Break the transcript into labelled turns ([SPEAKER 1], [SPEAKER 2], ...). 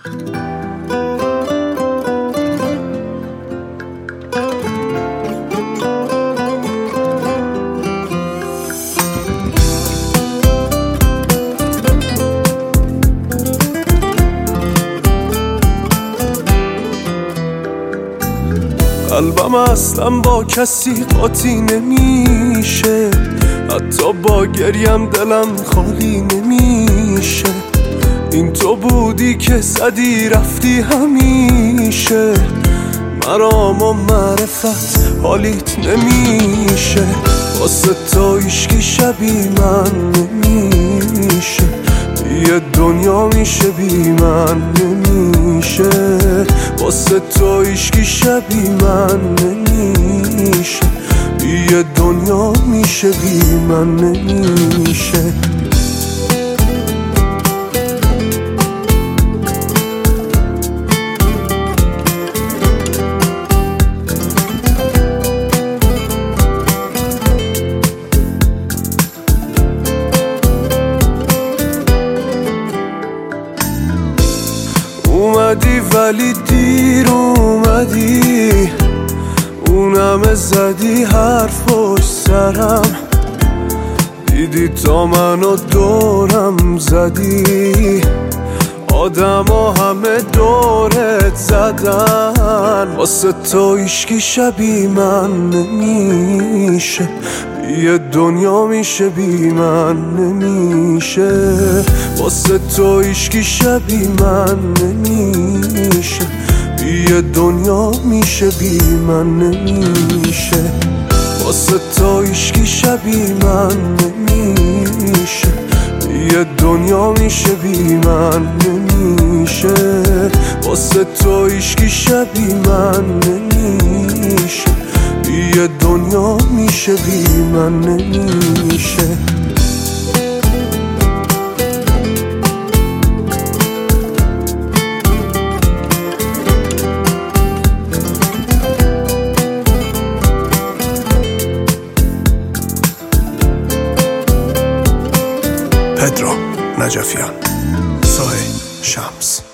[SPEAKER 1] قلبم اصلا با کسی قاطی نمیشه، حتی با گریم دلم خالی نمیشه. این تو بودی که زدی رفتی همیشه، مرام و معرفت حالیت نمیشه. واسه تو هیچکی شبی من نمیشه، یه دنیا میشه بی من نمیشه. واسه تو هیچکی شبی من نمیشه، یه دنیا میشه بی من نمیشه. اومدی ولی دیر اومدی، اونم زدی حرف پشت سرم، دیدی تا منو دورم زدی. آدم ها همه دورت زدن، واسه تو هیچکی شبی من نمیشه، یه دنیا میشه بی من نمیشه. واسه تو هیچکی شبی من نمیشه، یه دنیا میشه بی من نمیشه. واسه تو هیچکی شبی من نمیشه، یه دنیا میشه بی من نمیشه. واسه تو هیچکی شبی من نمیشه، یه دنیا میشه بی من نمیشه.
[SPEAKER 2] پدرو نجفیان، سهیل شمس.